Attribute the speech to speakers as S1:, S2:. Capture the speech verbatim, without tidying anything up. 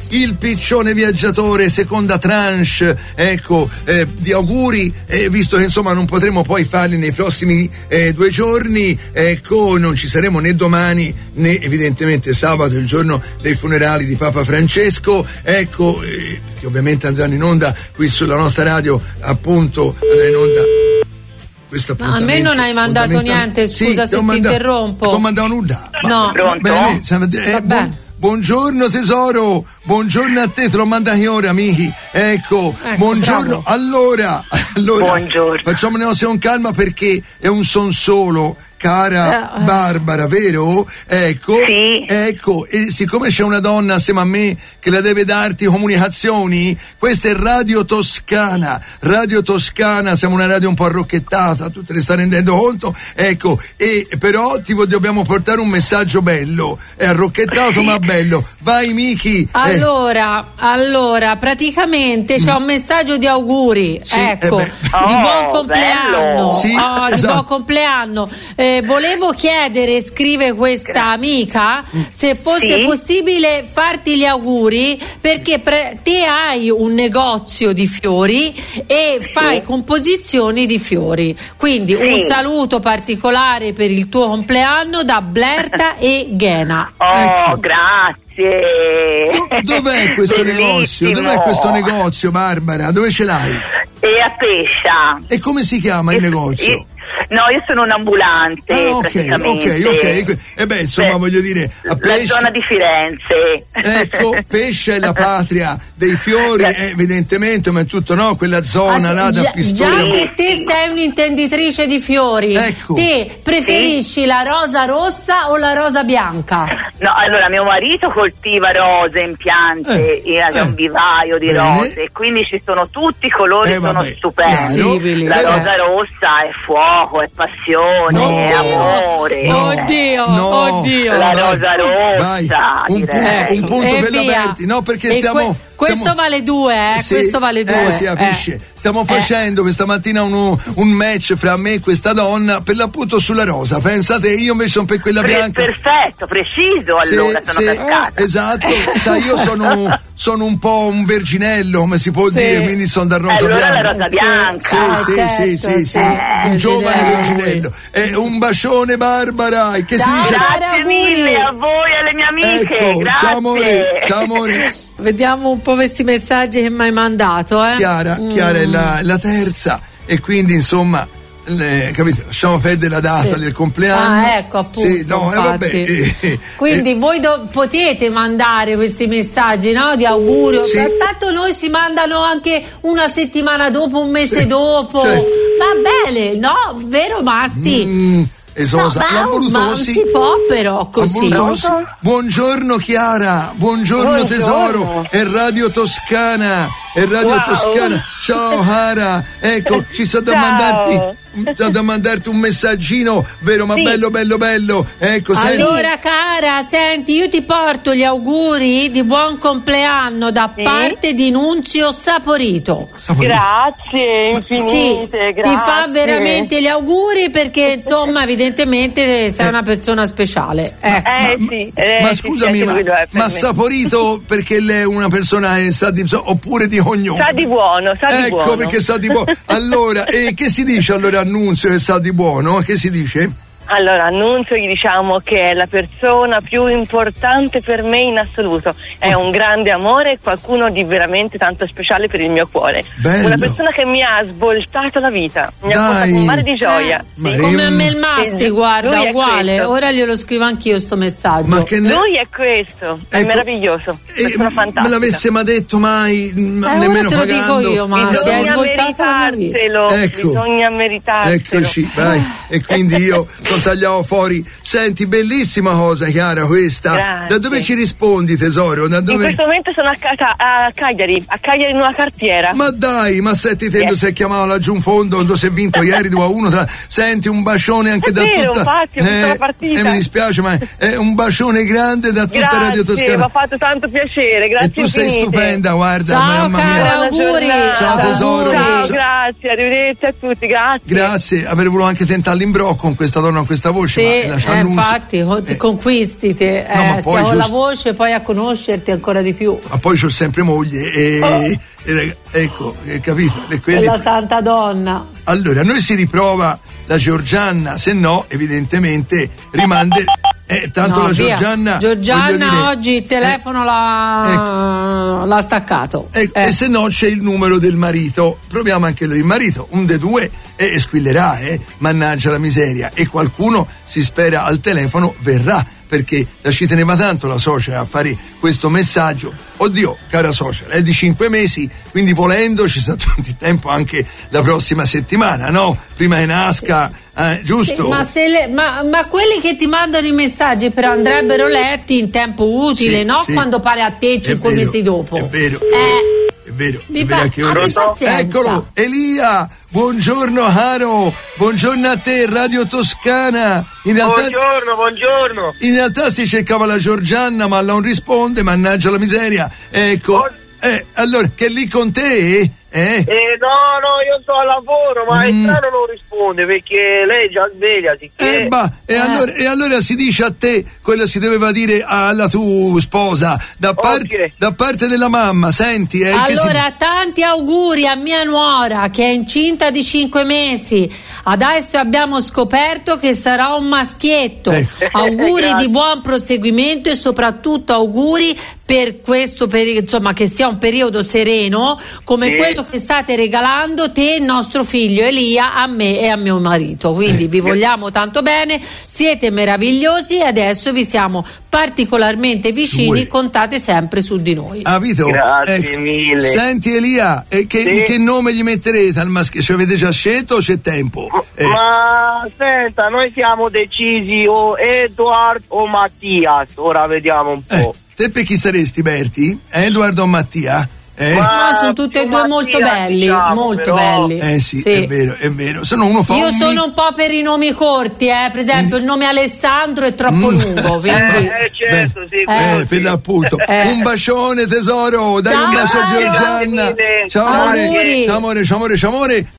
S1: il piccione viaggiatore, seconda tranche, ecco, eh, di auguri, eh, visto che insomma non potremo poi farli nei prossimi eh, due giorni, ecco, non ci saremo né domani né evidentemente sabato, il giorno dei funerali di Papa Francesco, ecco, eh, che ovviamente andranno in onda qui sulla nostra radio, appunto, andrà in onda.
S2: Ma a me non hai mandato niente, scusa sì, se ti manda- interrompo.
S1: Ti ho mandato nulla.
S2: No.
S1: Va bene, eh, buon, buongiorno tesoro, buongiorno a te, te l'ho mandato ora, amici. Ecco, ecco buongiorno. Bravo. Allora, allora
S3: buongiorno.
S1: Facciamo le cose con calma perché è un son solo. Cara Barbara, vero? Ecco,
S3: sì.
S1: Ecco, e siccome c'è una donna assieme a me che la deve darti comunicazioni, questa è Radio Toscana, Radio Toscana, siamo una radio un po' arrocchettata, tu te ne stai rendendo conto? Ecco, e però ti dobbiamo portare un messaggio bello, è arrocchettato sì. ma bello. Vai Miki.
S2: Allora, eh. allora, praticamente c'è un messaggio di auguri, sì, ecco,
S1: eh
S2: di
S3: oh,
S2: buon compleanno,
S1: sì,
S2: oh,
S1: esatto.
S2: di buon compleanno. Eh, volevo chiedere, scrive questa amica, se fosse
S3: sì?
S2: possibile farti gli auguri perché pre- te hai un negozio di fiori e fai sì. composizioni di fiori, quindi sì. un saluto particolare per il tuo compleanno da Blerta e Ghena.
S3: Oh,
S1: ecco.
S3: grazie.
S1: Do- dov'è questo
S3: Bellissimo.
S1: negozio? Dov'è questo negozio, Barbara? Dove ce l'hai?
S3: È a Pescia.
S1: E come si chiama il negozio?
S3: No, io sono un ambulante.
S1: Ah, ok, ok, ok. E beh, insomma,
S3: Beh,
S1: voglio dire, a Pescia,
S3: la zona di Firenze.
S1: Ecco, Pescia è la patria dei fiori, eh, evidentemente, ma è tutto no, quella zona
S2: ah,
S1: là da
S2: già,
S1: Pistoia.
S2: Già che te sei un'intenditrice di fiori,
S1: ecco.
S2: te preferisci sì. la rosa rossa o la rosa bianca?
S3: No, allora mio marito coltiva rose in piante, eh, ha eh, un vivaio di bene. rose, quindi ci sono tutti i colori,
S1: eh,
S3: sono
S1: vabbè,
S3: stupendi. La rosa eh. rossa è fuoco, è passione,
S1: no,
S3: è amore.
S1: No,
S2: oddio,
S1: no,
S2: oddio.
S3: La rosa rossa.
S1: Vai, un, punto, un punto per l'aperti, no? Perché
S2: e
S1: stiamo.
S2: Que- questo
S1: stiamo,
S2: vale due, eh?
S1: Sì,
S2: questo vale due.
S1: Eh, si capisce.
S2: Eh.
S1: Stiamo facendo eh. questa mattina uno, un match fra me e questa donna, per l'appunto sulla rosa. Pensate, io invece sono per quella
S3: Pre-
S1: bianca.
S3: Perfetto, preciso, allora
S1: sì,
S3: sono
S1: sì,
S3: cascata.
S1: Esatto, sai, io sono, sono un po' un verginello, come si può sì. dire, quindi sono da rosa
S3: allora
S1: bianca.
S3: la rosa bianca.
S1: Sì,
S2: ah,
S1: sì,
S2: certo,
S1: sì, sì, sì,
S2: certo.
S1: un giovane
S2: Eh,
S1: verginello. Eh, un bacione, Barbara. Che si dice?
S3: Grazie mille a voi e alle mie amiche.
S1: Ecco,
S3: grazie.
S1: ciao amore, ciao amore.
S2: Vediamo un po' questi messaggi che mi hai mandato, eh?
S1: Chiara,
S2: mm.
S1: Chiara è la, la terza e quindi insomma, le, capite, lasciamo perdere la data
S2: sì.
S1: del compleanno.
S2: Ah, ecco, appunto.
S1: Sì, no, eh, vabbè, eh,
S2: quindi
S1: eh,
S2: voi do- potete mandare questi messaggi, no? Di augurio.
S1: Sì.
S2: Tanto noi si mandano anche una settimana dopo, un mese sì, dopo.
S1: Certo.
S2: Va bene, no? Vero, Masti?
S1: Mm. Esosa,
S2: no,
S1: l'ha voluto
S2: ma
S1: così.
S2: si può però così.
S1: così. Buongiorno Chiara, buongiorno, buongiorno tesoro, è Radio Toscana, è Radio wow. Toscana. Ciao cara, ecco, ci sta da mandarti c'è da mandarti un messaggino, vero, ma sì. bello bello bello. Ecco,
S2: allora
S1: senti.
S2: cara, senti, io ti porto gli auguri di buon compleanno da sì. parte di Nunzio Saporito.
S1: Saporito.
S3: Grazie infinite,
S2: sì,
S3: grazie.
S2: Ti fa veramente gli auguri perché insomma evidentemente sei eh. una persona speciale. Ecco.
S3: Eh,
S1: ma,
S3: sì, eh,
S1: ma
S3: sì,
S1: scusami, ma, ma Saporito perché lei è una persona che sa di oppure di cognome?
S3: Sa di buono, sa di
S1: ecco,
S3: buono.
S1: Ecco perché sa di buono. Allora, e che si dice allora Annunzio che sa di buono? Che si dice?
S3: Allora, Annunzio gli diciamo che è la persona più importante per me in assoluto, è un grande amore e qualcuno di veramente tanto speciale per il mio cuore.
S1: Bello.
S3: Una persona che mi ha svoltato la vita, mi
S1: Dai.
S3: ha portato un mare di gioia.
S2: Eh, sì. Come a me il Masti, sì. guarda,
S3: Lui
S2: uguale, ora glielo scrivo anch'io sto messaggio.
S1: Ma che ne...
S3: Lui è questo, è ecco, meraviglioso, persona fantastica.
S1: Me l'avesse mai detto mai,
S2: eh,
S1: nemmeno
S2: te lo
S1: pagando.
S2: dico io, Masti, hai svoltato la mia vita.
S3: Ecco. Bisogna meritarselo.
S1: Eccoci, vai. E quindi io lo tagliavo fuori. Senti, bellissima cosa, Chiara, questa.
S3: Grazie.
S1: Da dove ci rispondi, tesoro? Da dove...
S3: In questo momento sono a, casa, a Cagliari, a Cagliari in una cartiera.
S1: Ma dai, ma senti, te yes. sei chiamato laggiù in fondo, dove si è vinto ieri due a uno. Ta... Senti, un bacione anche
S3: è
S1: da
S3: vero,
S1: tutta
S3: infatti, ho visto
S1: eh,
S3: la partita.
S1: E eh, mi dispiace, ma è un bacione grande da tutta
S3: grazie,
S1: Radio Toscana.
S3: Mi ha fatto tanto piacere, grazie.
S1: E tu sei
S3: infinite.
S1: stupenda, guarda,
S2: ciao,
S1: mamma
S2: cara,
S1: mia.
S2: auguri.
S1: Ciao tesoro.
S3: Ciao,
S1: ciao,
S3: grazie, arrivederci a tutti, grazie.
S1: Grazie, avrei voluto anche tentare l'imbrocco con questa donna con questa voce,
S2: sì,
S1: ma la
S2: eh,
S1: Ciannuzzi,
S2: infatti
S1: eh,
S2: conquisti te,
S1: no, ma
S2: eh,
S1: poi
S2: se ho
S1: giusto-
S2: la voce poi a conoscerti ancora di più.
S1: ma poi c'ho sempre moglie e,
S2: Oh.
S1: e- ecco, eh, capito? E quelli-
S2: Quella santa donna.
S1: Allora, noi si riprova la Giorgianna, se no, evidentemente rimande. Eh, tanto
S2: No,
S1: la
S2: via.
S1: Giorgianna.
S2: Giorgianna
S1: voglio dire,
S2: oggi il telefono
S1: eh,
S2: l'ha, l'ha staccato.
S1: ecco,
S2: Eh.
S1: E se no c'è il numero del marito. Proviamo anche lui, il marito, un dei due e eh, squillerà, eh, mannaggia la miseria. E qualcuno si spera al telefono verrà, perché la ci teneva tanto la suocera a fare questo messaggio. Oddio, cara suocera, è di cinque mesi, quindi volendo ci sta tutto il tempo anche la prossima settimana, no? Prima che nasca, eh, giusto?
S2: Sì, ma, se le, ma, ma quelli che ti mandano i messaggi però andrebbero letti in tempo utile,
S1: Sì,
S2: no?
S1: sì.
S2: Quando pare a te cinque
S1: È vero,
S2: mesi dopo.
S1: È vero,
S2: Eh,
S1: è vero,
S2: vi
S1: è vero
S2: fa-
S1: anche
S2: abbi
S1: ora.
S2: pazienza.
S1: Eccolo, Elia, buongiorno Haro, buongiorno a te, Radio Toscana. In realtà,
S4: Buongiorno, buongiorno.
S1: in realtà si cercava la Giorgianna, ma non risponde, mannaggia la miseria. Ecco,
S4: Oh.
S1: eh, allora, che è lì con te? Eh?
S4: Eh, no, no, io sto al lavoro, ma
S1: Mm.
S4: è strano non risponde perché lei è già sveglia, sicché...
S1: Eh, bah, e,
S2: Eh.
S1: allora, e allora si dice a te, quello si doveva dire alla tua sposa, da, par-
S4: Ok.
S1: da parte della mamma, senti, eh, che si-
S2: Allora, tanti auguri a mia nuora che è incinta di cinque mesi. Adesso abbiamo scoperto che sarà un maschietto.
S1: Ecco.
S2: Auguri
S4: Grazie.
S2: di buon proseguimento e soprattutto auguri per questo periodo, insomma, che sia un periodo sereno come
S4: Sì.
S2: quello che state regalando te e il nostro figlio Elia a me e a mio marito. Quindi vi vogliamo tanto bene, siete meravigliosi e adesso vi siamo particolarmente vicini,
S1: Due.
S2: contate sempre su di noi.
S1: Ah, Vito?
S4: Grazie mille.
S1: Senti Elia, e che,
S4: Sì.
S1: che nome gli metterete al maschio? Ci avete già scelto o c'è tempo? Eh,
S4: Ma senta, noi siamo decisi o Edward o Mattias, ora vediamo un
S1: eh,
S4: po'.
S1: te per chi saresti, Berti? Edoardo o Mattia? Eh?
S4: Ma-
S2: No, sono tutti e
S4: più
S2: due molto
S4: Mattia,
S2: belli,
S4: diciamo,
S2: molto
S4: però-
S2: belli.
S1: Eh sì, è vero, è vero. Sono uno fa
S2: Io
S1: un
S2: sono
S1: mi-
S2: un po' per i nomi corti, eh. Per esempio, il nome Alessandro è troppo
S1: Mm.
S2: lungo.
S1: Sì,
S2: quindi-
S4: Eh, eh, certo, sì,
S1: Eh,
S4: quello
S1: per
S4: sì.
S1: l'appunto.
S2: Eh.
S1: Un bacione tesoro, dai
S2: Ciao,
S1: un bacio a
S2: Mario.
S1: Giorgianna.
S4: Grazie mille.
S1: Ciao amore,
S2: Auguri.
S1: ciao amore, ciao amore, ciao amore.